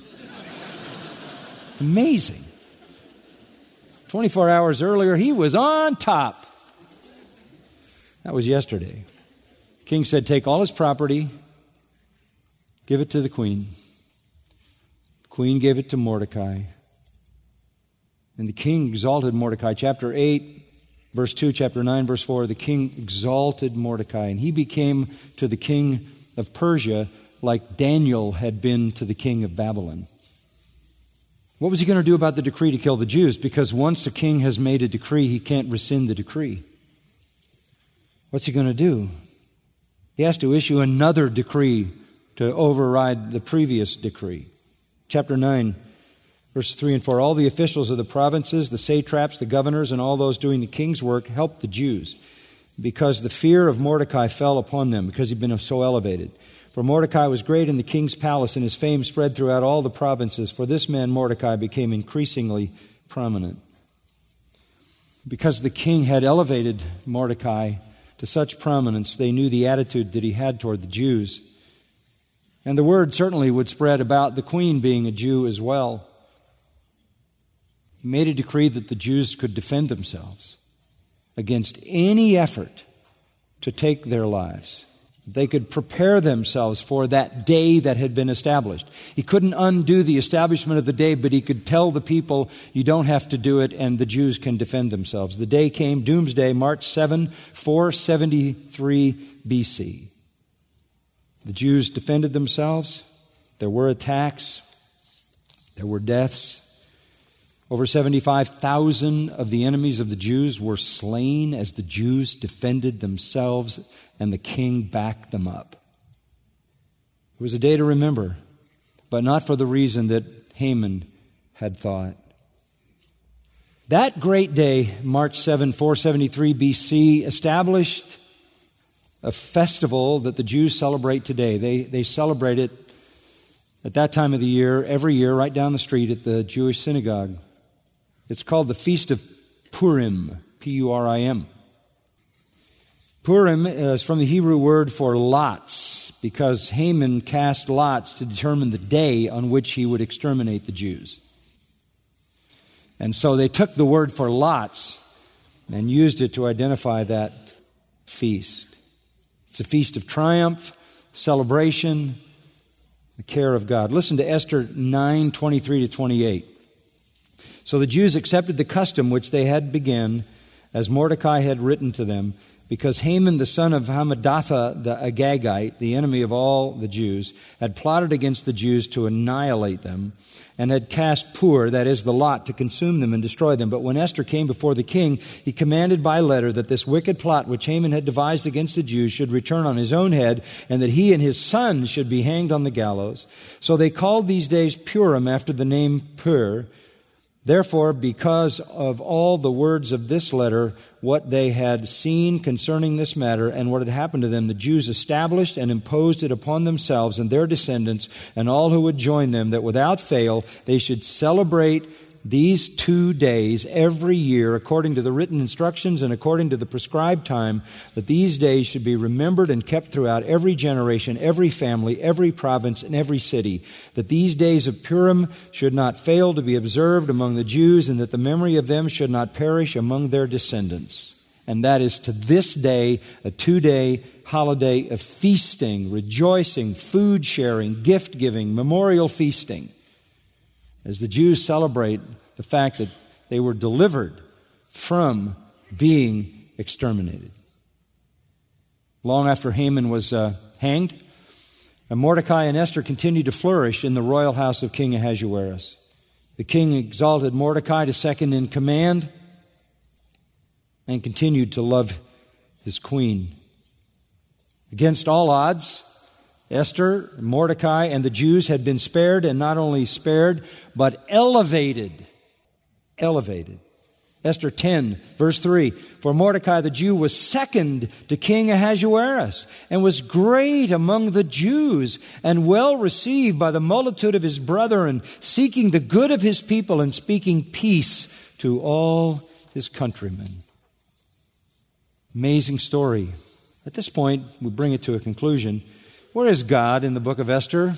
B: It's amazing. twenty-four hours earlier, he was on top. That was yesterday. King said, take all his property, give it to the queen. The queen gave it to Mordecai. And the king exalted Mordecai. Chapter eight, verse two, chapter nine, verse four, the king exalted Mordecai. And he became to the king of Persia like Daniel had been to the king of Babylon. What was he going to do about the decree to kill the Jews? Because once the king has made a decree, he can't rescind the decree. What's he going to do? He has to issue another decree to override the previous decree. Chapter nine, verses three and four. All the officials of the provinces, the satraps, the governors, and all those doing the king's work helped the Jews because the fear of Mordecai fell upon them because he'd been so elevated. For Mordecai was great in the king's palace, and his fame spread throughout all the provinces. For this man Mordecai became increasingly prominent. Because the king had elevated Mordecai to such prominence, they knew the attitude that he had toward the Jews. And the word certainly would spread about the queen being a Jew as well. He made a decree that the Jews could defend themselves against any effort to take their lives. They could prepare themselves for that day that had been established. He couldn't undo the establishment of the day, but he could tell the people, you don't have to do it, and the Jews can defend themselves. The day came, Doomsday, March seventh, four seventy-three B C. The Jews defended themselves. There were attacks. There were deaths. Over seventy-five thousand of the enemies of the Jews were slain as the Jews defended themselves and the king backed them up. It was a day to remember, but not for the reason that Haman had thought. That great day, March seventh, four seventy-three B C, established a festival that the Jews celebrate today. They, they celebrate it at that time of the year, every year, right down the street at the Jewish synagogue. It's called the Feast of Purim, P U R I M. Purim is from the Hebrew word for lots, because Haman cast lots to determine the day on which he would exterminate the Jews. And so they took the word for lots and used it to identify that feast. It's a feast of triumph, celebration, the care of God. Listen to Esther nine, twenty-three to twenty-eight. So the Jews accepted the custom which they had begun, as Mordecai had written to them, because Haman the son of Hammedatha the Agagite, the enemy of all the Jews, had plotted against the Jews to annihilate them, and had cast pur, that is the lot, to consume them and destroy them. But when Esther came before the king, he commanded by letter that this wicked plot which Haman had devised against the Jews should return on his own head, and that he and his sons should be hanged on the gallows. So they called these days Purim after the name Pur. Therefore, because of all the words of this letter, what they had seen concerning this matter and what had happened to them, the Jews established and imposed it upon themselves and their descendants and all who would join them, that without fail they should celebrate these two days every year according to the written instructions and according to the prescribed time, that these days should be remembered and kept throughout every generation, every family, every province, and every city, that these days of Purim should not fail to be observed among the Jews, and that the memory of them should not perish among their descendants. And that is to this day a two-day holiday of feasting, rejoicing, food sharing, gift giving, memorial feasting, as the Jews celebrate the fact that they were delivered from being exterminated. Long after Haman was uh, hanged, and Mordecai and Esther continued to flourish in the royal house of King Ahasuerus. The king exalted Mordecai to second in command and continued to love his queen. Against all odds, Esther, Mordecai, and the Jews had been spared, and not only spared, but elevated. Elevated. Esther ten, verse three, for Mordecai the Jew was second to King Ahasuerus, and was great among the Jews, and well received by the multitude of his brethren, seeking the good of his people, and speaking peace to all his countrymen. Amazing story. At this point, we bring it to a conclusion. Where is God in the book of Esther?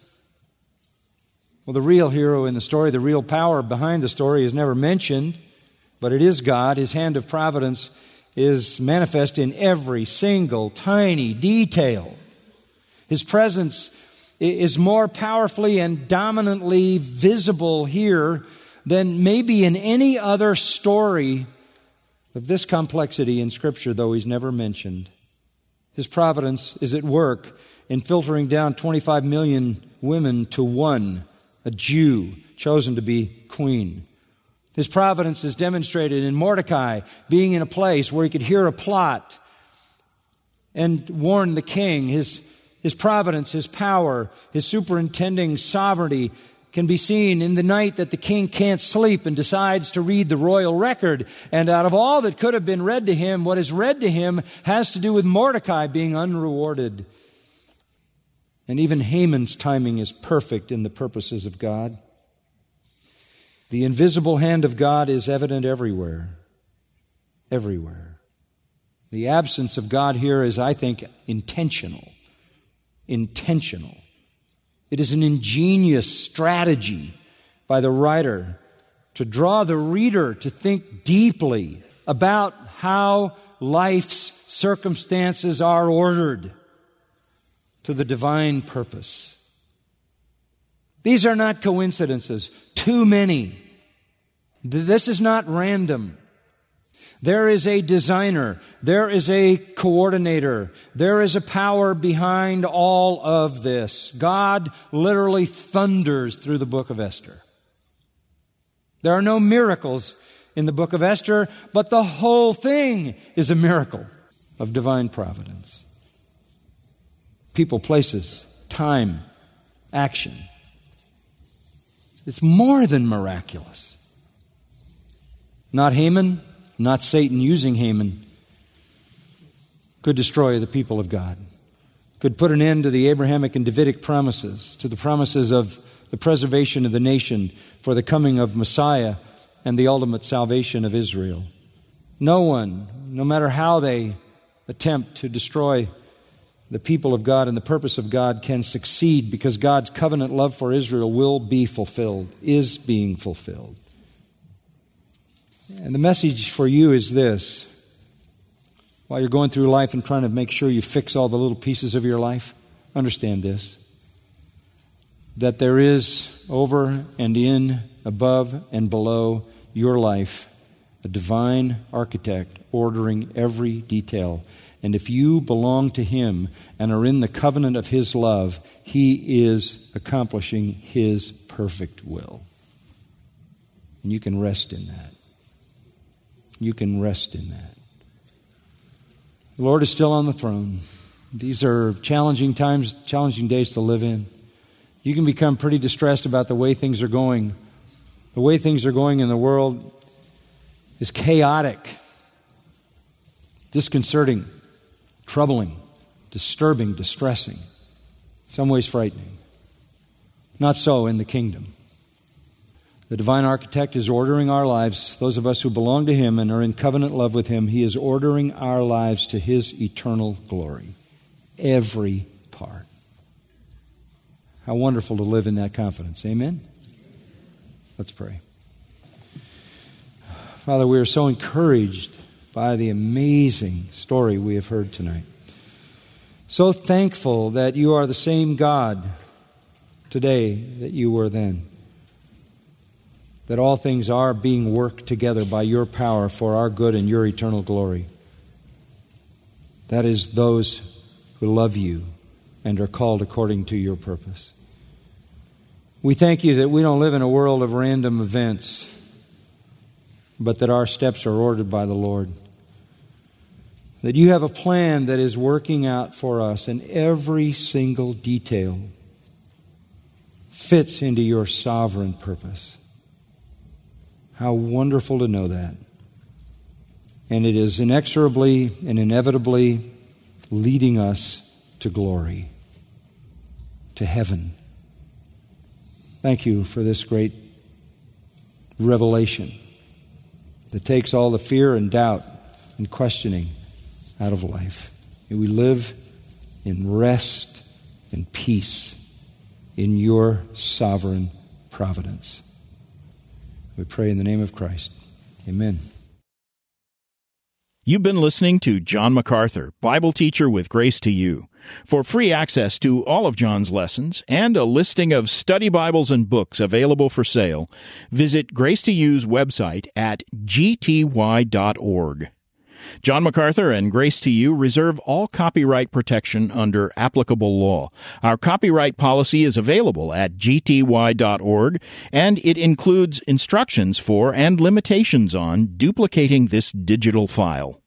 B: Well, the real hero in the story, the real power behind the story is never mentioned, but it is God. His hand of providence is manifest in every single tiny detail. His presence is more powerfully and dominantly visible here than maybe in any other story of this complexity in Scripture, though he's never mentioned. His providence is at work in filtering down twenty-five million women to one, a Jew chosen to be queen. His providence is demonstrated in Mordecai being in a place where he could hear a plot and warn the king. His, his providence, his power, his superintending sovereignty can be seen in the night that the king can't sleep and decides to read the royal record. And out of all that could have been read to him, what is read to him has to do with Mordecai being unrewarded. And even Haman's timing is perfect in the purposes of God. The invisible hand of God is evident everywhere. Everywhere. The absence of God here is, I think, intentional. Intentional. It is an ingenious strategy by the writer to draw the reader to think deeply about how life's circumstances are ordered to the divine purpose. These are not coincidences. Too many. This is not random. There is a designer. There is a coordinator. There is a power behind all of this. God literally thunders through the book of Esther. There are no miracles in the book of Esther, but the whole thing is a miracle of divine providence. People, places, time, action. It's more than miraculous. Not Haman, not Satan using Haman, could destroy the people of God, could put an end to the Abrahamic and Davidic promises, to the promises of the preservation of the nation for the coming of Messiah and the ultimate salvation of Israel. No one, no matter how they attempt to destroy the people of God and the purpose of God, can succeed, because God's covenant love for Israel will be fulfilled, is being fulfilled. And the message for you is this. While you're going through life and trying to make sure you fix all the little pieces of your life, understand this. That there is over and in, above and below your life, a divine architect ordering every detail. And if you belong to Him and are in the covenant of His love, He is accomplishing His perfect will. And you can rest in that. You can rest in that. The Lord is still on the throne. These are challenging times, challenging days to live in. You can become pretty distressed about the way things are going. The way things are going in the world is chaotic, disconcerting, troubling, disturbing, distressing, in some ways frightening. Not so in the kingdom. The divine architect is ordering our lives, those of us who belong to Him and are in covenant love with Him. He is ordering our lives to His eternal glory. Every part. How wonderful to live in that confidence. Amen? Let's pray. Father, we are so encouraged by the amazing story we have heard tonight. So thankful that You are the same God today that You were then. That all things are being worked together by Your power for our good and Your eternal glory. That is those who love You and are called according to Your purpose. We thank You that we don't live in a world of random events, but that our steps are ordered by the Lord. That You have a plan that is working out for us, and every single detail fits into Your sovereign purpose. How wonderful to know that. And it is inexorably and inevitably leading us to glory, to heaven. Thank You for this great revelation that takes all the fear and doubt and questioning out of life. May we live in rest and peace in Your sovereign providence. We pray in the name of Christ. Amen.
A: You've been listening to John MacArthur, Bible teacher with Grace to You. For free access to all of John's lessons and a listing of study Bibles and books available for sale, visit Grace to You's website at g t y dot org. John MacArthur and Grace to You reserve all copyright protection under applicable law. Our copyright policy is available at g t y dot org, and it includes instructions for and limitations on duplicating this digital file.